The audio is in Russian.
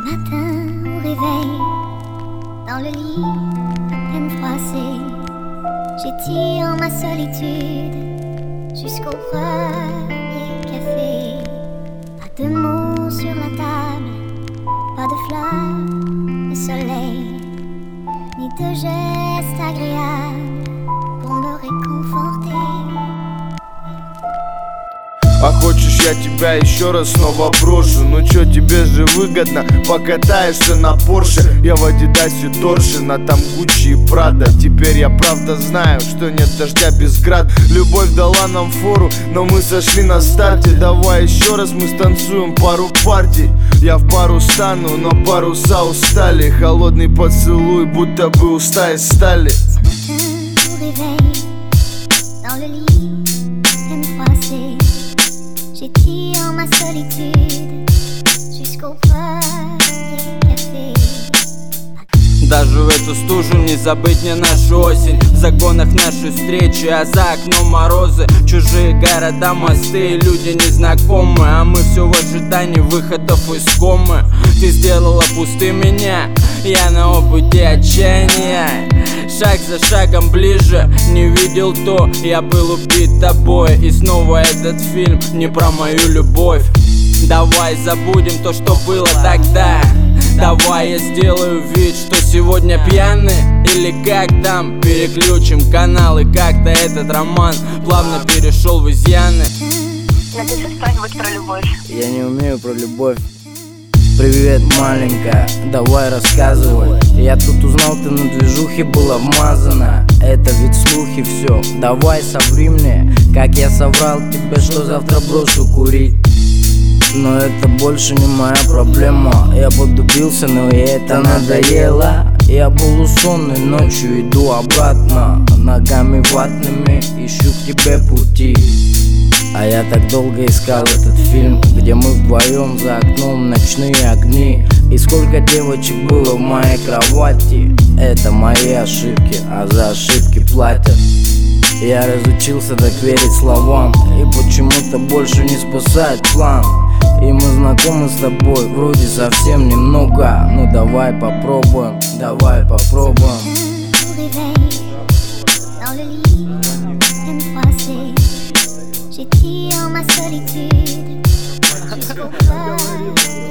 Matin au réveil, dans le lit à peine froissé, j'étire ma solitude jusqu'au premier café. Pas de mots sur la table, pas de fleurs de soleil, ni de gestes agréables pour me réconforter. А хочешь, я тебя еще раз снова брошу? Ну чё, тебе же выгодно, покатаешься на Порше. Я в Адидасе Торшин, а там Гуччи и Прада. Теперь я правда знаю, что нет дождя без град. Любовь дала нам фору, но мы сошли на старте. Давай еще раз мы станцуем пару партий. Я в пару стану, но паруса устали. Холодный поцелуй, будто бы уста из стали. J'étire ma solitude jusqu'au premier café. Даже в эту стужу не забыть мне нашу осень. В загонах наши встречи, а за окном морозы. Чужие города, мосты, люди незнакомые. А мы все в ожидании выходов из комы. Ты сделала пустым меня, я на опыте отчаяния. Шаг за шагом ближе, не видел то, я был убит тобой. И снова этот фильм не про мою любовь. Давай забудем то, что было тогда. Давай я сделаю вид, что сегодня пьяны. Или как там, переключим каналы. Как-то этот роман плавно перешел в изъяны. Напиши что-нибудь про любовь. Я не умею про любовь. Привет, маленькая, давай рассказывай. Я тут узнал, ты на движухе была вмазана. Это ведь слухи все, давай соври мне. Как я соврал тебе, что завтра брошу курить. Но это больше не моя проблема. Я подубился, но и это надоело. Я был сонный, ночью иду обратно. Ногами ватными ищу к тебе пути. А я так долго искал этот фильм, где мы вдвоем за окном ночные огни. И сколько девочек было в моей кровати. Это мои ошибки, а за ошибки платят. Я разучился так верить словам, и почему-то больше не спасает план. И мы знакомы с тобой, вроде совсем немного. Ну давай попробуем, давай попробуем. J'étire ma solitude jusqu'au